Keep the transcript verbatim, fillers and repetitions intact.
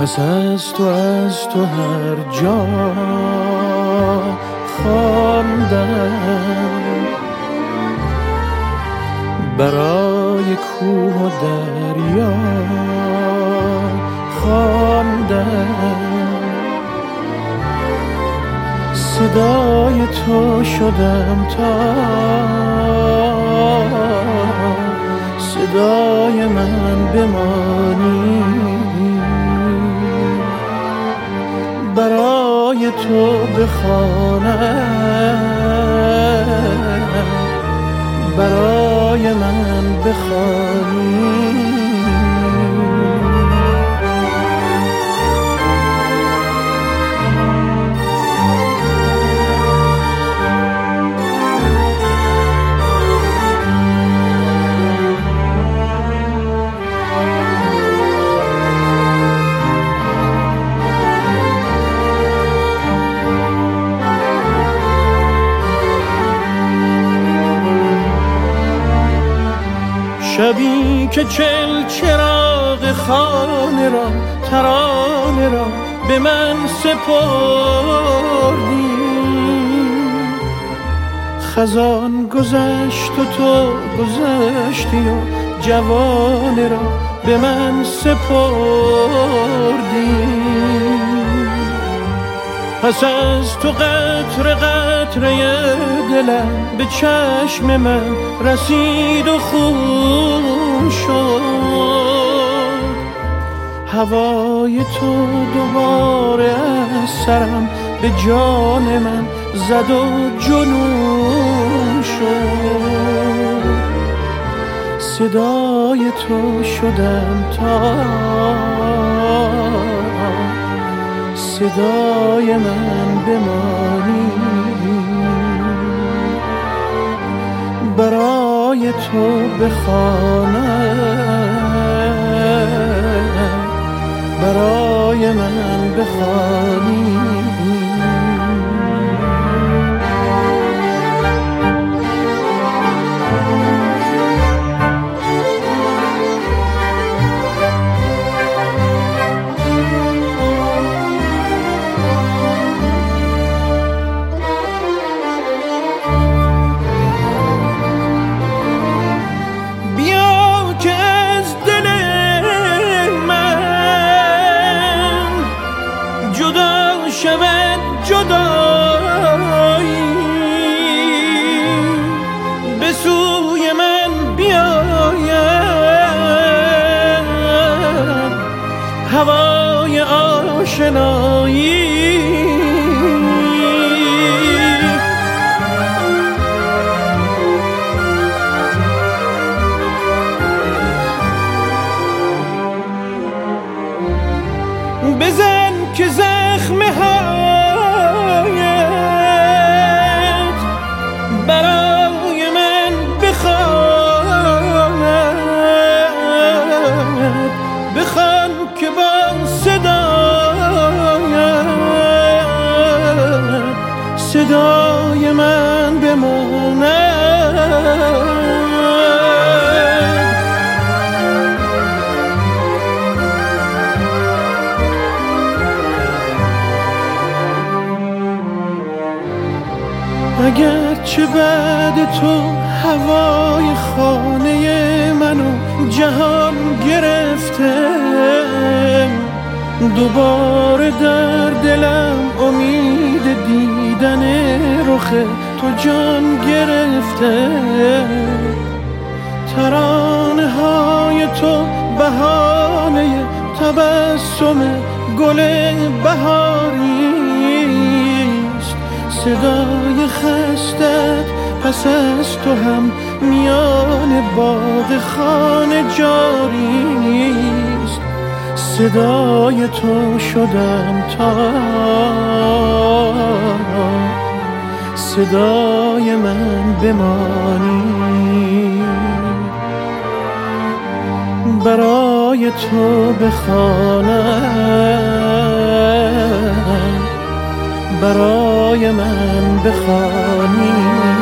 پس از تو از تو هر جا خواندم، برای کوه و دریا خواندم، صدای تو شدم تا صدای من بمانی، برای تو بخوانم، برای من بخوانی. شبی که چل چراغ خانه را ترانه را به من سپردی، خزان گذشت و تو گذشتی و جوانه را به من سپردی. پس از تو قطره قطره دلم به چشم من رسید و خون شد، هوای تو دوباره از سرم به جان من زد و جنون شد. صدای تو شدم تا صدای من بمانی، برای تو بخوانم، برای من بخوانی. شود جدایی به سوی من بیاید هوای آشنایی، بزن که زخم هایت برای من بخواند، بخوان که با صدایت صدای من بماند. اگرچه بعد تو هوای خانه منو جهان گرفته، دوباره در دلم امید دیدن رخ تو جان گرفته. ترانه های تو بهانه تبسم گل بهاری، صدای خستت پس از تو هم میان باغ خانه جاری است. صدای تو شدم تا صدای من بمانی، برای تو بخوانم، برای من بخوانی.